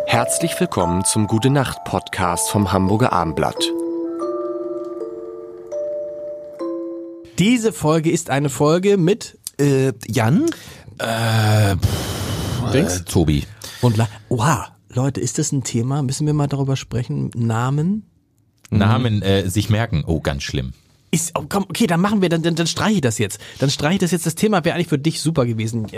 Herzlich willkommen zum Gute-Nacht-Podcast vom Hamburger Abendblatt. Diese Folge ist eine Folge mit Jan? Tobi. und Oha, Leute, ist das ein Thema? Müssen wir mal darüber sprechen? Namen Sich merken. Oh, ganz schlimm. Oh, komm, okay, dann machen wir, dann streiche ich das jetzt. Das Thema wäre eigentlich für dich super gewesen.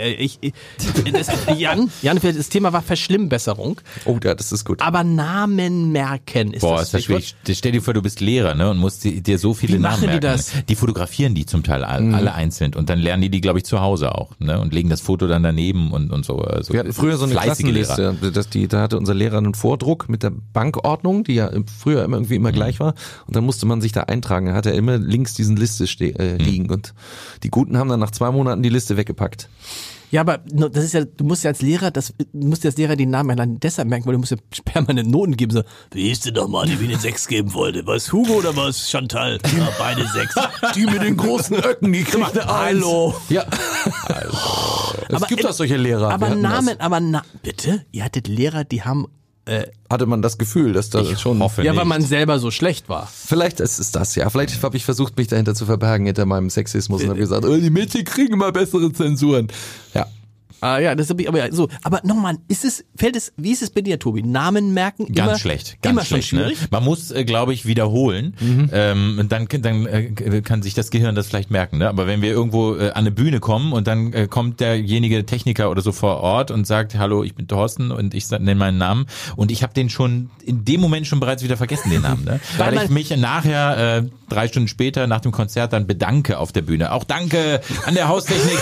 Jan, das Thema war Verschlimmbesserung. Oh, ja, das ist gut. Aber Namen merken ist das Schwierig. Stell dir vor, du bist Lehrer, ne, und musst dir so viele Namen merken. Wie machen die das? Die fotografieren die zum Teil alle einzeln und dann lernen die glaube ich, zu Hause auch, ne, und legen das Foto dann daneben und so. Also wir hatten früher so eine Klassenliste, da hatte unser Lehrer einen Vordruck mit der Bankordnung, die ja früher irgendwie immer gleich war, und dann musste man sich da eintragen. Da hatte er immer links diesen Liste liegen, und die Guten haben dann nach 2 Monaten die Liste weggepackt. Ja, aber das ist ja, du musst ja als Lehrer die Namen ja deshalb merken, weil du musst ja permanent Noten geben. So, wie hieß denn nochmal, die mir eine 6 geben wollte? Was, Hugo oder was, Chantal? Ja, beide 6. Die mit den großen Öcken, die kriegt eine 1. Hallo. Ja. Es gibt auch solche Lehrer. Aber bitte? Ihr hattet Lehrer, die haben hatte man das Gefühl, dass das schon... hoffe ja, nicht. weil man selber so schlecht war. Vielleicht ist es das, ja. Vielleicht habe ich versucht, mich dahinter zu verbergen, hinter meinem Sexismus, und habe gesagt, die Mädchen kriegen immer bessere Zensuren. Ja. Ah ja, das habe ich aber so. Aber nochmal, wie ist es bei dir, Tobi? Namen merken immer Ganz schlecht. Immer schon schwierig. Ne? Man muss, glaube ich, wiederholen. Dann kann sich das Gehirn das vielleicht merken. Ne? Aber wenn wir irgendwo an eine Bühne kommen und dann kommt derjenige Techniker oder so vor Ort und sagt, hallo, ich bin Thorsten und ich nenne meinen Namen, und ich habe den schon in dem Moment schon bereits wieder vergessen, den Namen. Ne? Weil ich mich nachher 3 Stunden später nach dem Konzert dann bedanke auf der Bühne. Auch danke an der Haustechnik.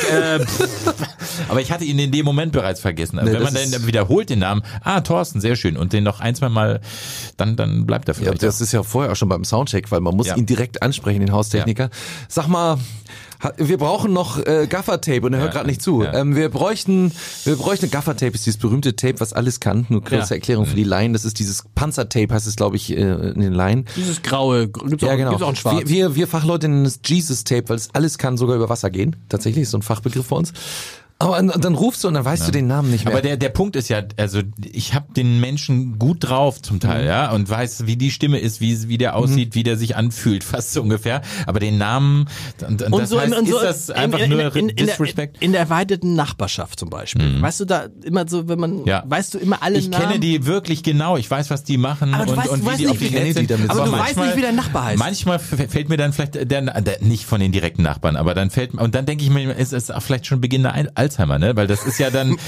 Aber ich hatte ihn in dem Moment bereits vergessen. Wenn man dann wiederholt den Namen, Thorsten, sehr schön, und den noch 1, 2 Mal, dann bleibt er vielleicht. Ja, das ist ja vorher auch schon beim Soundcheck, weil man muss ihn direkt ansprechen, den Haustechniker. Ja. Sag mal, wir brauchen noch Gaffertape, und er hört gerade nicht zu. Ja. Wir bräuchten Gaffertape, ist dieses berühmte Tape, was alles kann. Nur kurze Erklärung für die Laien. Das ist dieses Panzertape, heißt es, glaube ich, in den Laien. Dieses graue, gibt's auch ein Schwarz. Wir Fachleute nennen es Jesus-Tape, weil es alles kann, sogar über Wasser gehen. Tatsächlich ist so ein Fachbegriff für uns. Aber dann rufst du und dann weißt du den Namen nicht mehr. Aber der Punkt ist ja, also ich habe den Menschen gut drauf zum Teil, ja, und weiß, wie die Stimme ist, wie der aussieht, wie der sich anfühlt, fast so ungefähr. Aber den Namen, und das so, heißt, und so, ist das einfach nur Disrespect? In der erweiterten Nachbarschaft zum Beispiel. Weißt du da immer so, wenn man, weißt du immer alle ich Namen? Ich kenne die wirklich genau, ich weiß, was die machen, aber und wie die auf die Welt sind. Aber du weißt nicht, wie der Nachbar heißt. Manchmal fällt mir dann vielleicht der nicht von den direkten Nachbarn, aber dann und dann denke ich mir, es ist auch vielleicht schon Beginn der Alzheimer, ne, weil das ist ja dann,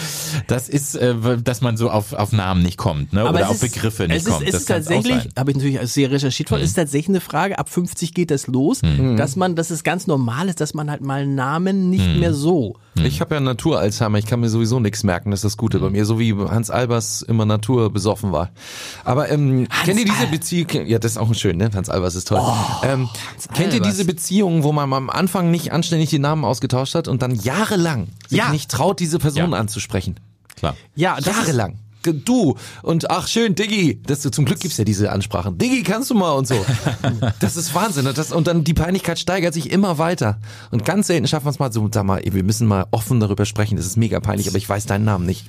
dass man so auf Namen nicht kommt, ne, oder auf Begriffe nicht kommt. Es ist tatsächlich, habe ich natürlich sehr recherchiert ist tatsächlich eine Frage, ab 50 geht das los, dass es ganz normal ist, dass man halt mal Namen nicht mehr so. Ich habe ja Natur-Alzheimer, ich kann mir sowieso nichts merken, das ist das Gute bei mir, so wie Hans Albers immer naturbesoffen war. Aber kennt ihr diese Beziehung, ja, das ist auch schön, ne, Hans Albers ist toll. Kennt ihr diese Beziehungen, wo man am Anfang nicht anständig die Namen ausgetauscht hat und dann jahrelang sich nicht traut, diese Person anzusprechen? Klar. Ja, jahrelang. Du und ach schön, Diggi, zum Glück gibt's ja diese Ansprachen. Diggi, kannst du mal und so. Das ist Wahnsinn. Und dann die Peinlichkeit steigert sich immer weiter. Und ganz selten schaffen wir es mal so, sag mal, wir müssen mal offen darüber sprechen. Das ist mega peinlich, aber ich weiß deinen Namen nicht.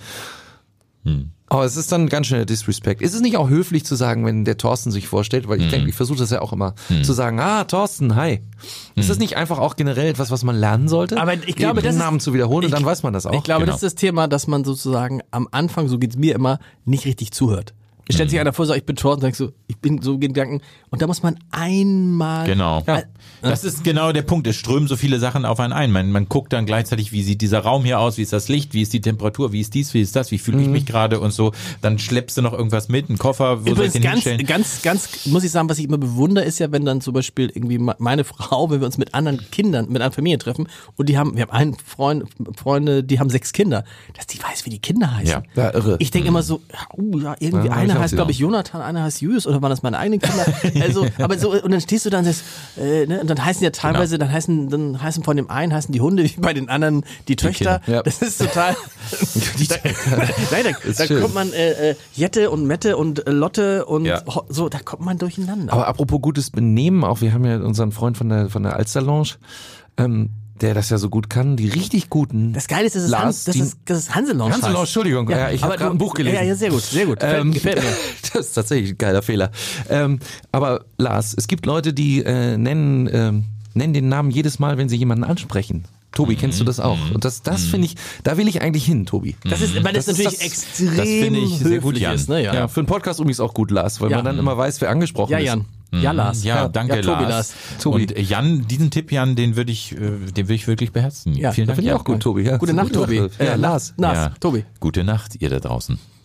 Aber es ist dann ganz schön der Disrespect. Ist es nicht auch höflich zu sagen, wenn der Thorsten sich vorstellt? Weil ich denke, ich versuche das ja auch immer, zu sagen, Thorsten, hi. Ist das nicht einfach auch generell etwas, was man lernen sollte? Aber ich glaube, den Namen zu wiederholen, und dann weiß man das auch. Ich glaube, das ist das Thema, dass man sozusagen am Anfang, so geht's mir immer, nicht richtig zuhört. Stellt sich einer vor, sagt, ich bin Thorsten, sagst du, ich bin so Gedanken, und da muss man einmal... Genau. Ja. Das ist genau der Punkt. Es strömen so viele Sachen auf einen ein. Man guckt dann gleichzeitig, wie sieht dieser Raum hier aus, wie ist das Licht, wie ist die Temperatur, wie ist dies, wie ist das, wie fühle ich mich gerade und so. Dann schleppst du noch irgendwas mit, einen Koffer, wo soll ich den hinstellen? Ganz, muss ich sagen, was ich immer bewundere, ist ja, wenn dann zum Beispiel irgendwie meine Frau, wenn wir uns mit anderen Kindern, mit einer Familie treffen, und wir haben einen Freunde, die haben 6 Kinder, dass die weiß, wie die Kinder heißen. Ja, irre. Ich denke immer so, irgendwie einer heißt, glaube ich, Jonathan, einer heißt Julius, oder waren das meine eigenen Kinder? Also, aber so, und dann stehst du da und sagst, und dann heißen ja teilweise, dann heißen von dem einen heißen die Hunde, wie bei den anderen die Töchter. Ja. Das ist total. Da kommt man Jette und Mette und Lotte und so, da kommt man durcheinander. Aber apropos gutes Benehmen, auch wir haben ja unseren Freund von der Alster Lounge, der das ja so gut kann, die richtig guten. Das Geile ist, das Lars, ist Hanselounge. Hanselounge, Entschuldigung, ich habe aber gerade ein Buch gelesen. Ja, sehr gut, sehr gut. Gefällt mir. Das ist tatsächlich ein geiler Fehler. Aber Lars, es gibt Leute, die nennen den Namen jedes Mal, wenn sie jemanden ansprechen. Tobi, kennst du das auch? Und das finde ich, da will ich eigentlich hin, Tobi. Das ist, weil das natürlich das extrem das finde ich sehr gut, höflich Jan. ist. Ne? Ja, für einen Podcast übrigens auch gut, Lars, weil man dann immer weiß, wer angesprochen Ja, ist. Jan. Ja, Lars. Ja, danke, ja, Tobi, Lars. Tobi. Und Jan, diesen Tipp, Jan, den würde ich wirklich beherzigen. Ja, Vielen Dank. Finde ich auch gut, Tobi. Ja, Gute Nacht, Tobi. Ja, Lars. Lars, Ja. Tobi. Gute Nacht, ihr da draußen.